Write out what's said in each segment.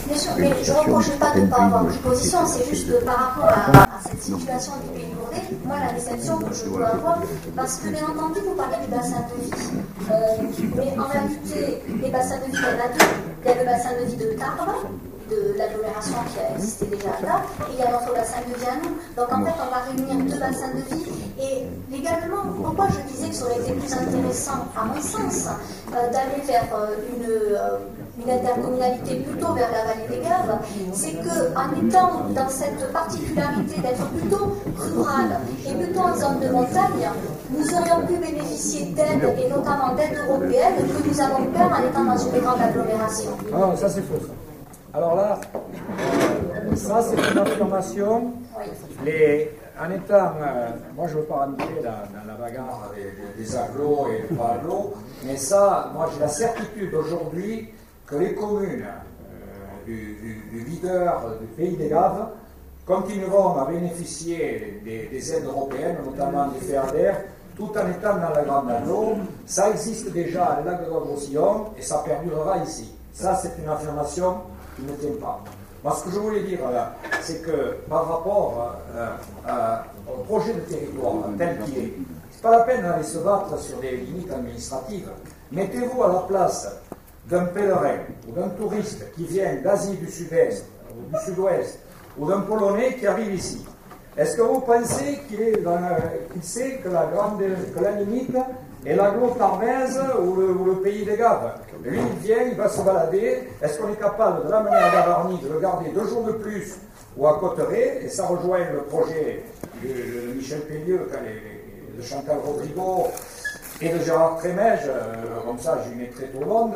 Bien sûr, mais je ne reproche pas de ne pas avoir pris position, c'est juste que par rapport à cette situation du pays lourdé, moi la déception que je peux avoir, parce que bien entendu vous parlez du bassin de vie, mais en réalité les bassins de vie, il y en a deux. Il y a le bassin de vie de Tarbes, de l'agglomération qui a existé déjà là, et il y a notre bassin de vie à nous. Donc en fait on va réunir deux bassins de vie, et légalement, pourquoi je disais que ça aurait été plus intéressant, à mon sens, d'aller vers une intercommunalité plutôt vers la vallée des Gaves, c'est qu'en étant dans cette particularité d'être plutôt rural et plutôt en zone de montagne, nous aurions pu bénéficier d'aides, et notamment d'aides européennes, que nous avons peur en étant dans une grande agglomération. Non, ça c'est faux. Ça. Alors là, ça c'est une affirmation. Oui. En étant, moi je ne veux pas rentrer dans la bagarre des agglos et des pas agglos, mais ça, moi j'ai la certitude aujourd'hui que les communes du leader du pays des Gaves continueront à bénéficier des aides européennes, notamment du FEADER, tout en étant dans la grande agglo. Ça existe déjà à lac de Roussillon et ça perdurera ici. Ça c'est une affirmation qui ne tient pas. Moi, ce que je voulais dire là, c'est que par rapport au projet de territoire tel qu'il est, c'est pas la peine d'aller se battre sur des limites administratives. Mettez-vous à la place d'un pèlerin ou d'un touriste qui vient d'Asie du Sud-Est ou du Sud-Ouest ou d'un Polonais qui arrive ici. Est-ce que vous pensez qu'il sait que la limite est l'agglo tarbaise ou le pays des Gaves? Lui, il vient, il va se balader. Est-ce qu'on est capable de l'amener à Gavarnie, de le garder 2 jours de plus ou à Cotteret? Et ça rejoint le projet de Michel Pellieu, de Chantal Rodrigo et de Gérard Trémège. Comme ça, j'y mettrai tout le monde.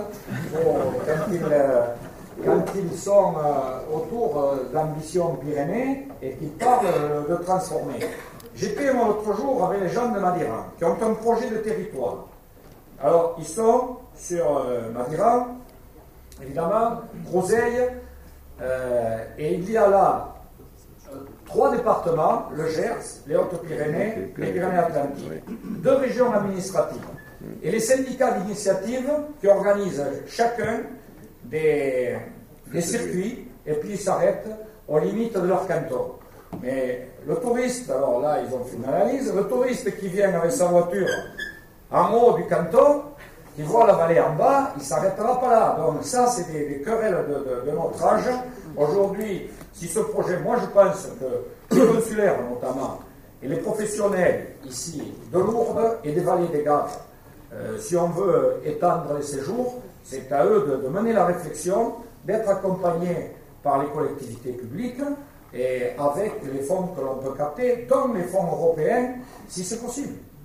Quand ils sont autour d'Ambition Pyrénées et qu'ils parlent de transformer. J'étais l'autre jour avec les gens de Madiran qui ont un projet de territoire. Alors, ils sont sur Madiran, évidemment, Groseille, et il y a là 3 départements, le Gers, les Hautes-Pyrénées, les Pyrénées-Atlantiques, 2 régions administratives. Et les syndicats d'initiative qui organisent chacun des circuits, et puis ils s'arrêtent aux limites de leur canton. Mais le touriste, alors là ils ont fait une analyse, le touriste qui vient avec sa voiture en haut du canton, qui voit la vallée en bas, il ne s'arrêtera pas là. Donc ça c'est des querelles de notre âge. Aujourd'hui, si ce projet, moi je pense que les consulaires notamment, et les professionnels ici de Lourdes et des vallées des Gaves, si on veut étendre les séjours, c'est à eux de mener la réflexion, d'être accompagnés par les collectivités publiques et avec les fonds que l'on peut capter, dont les fonds européens, si c'est possible.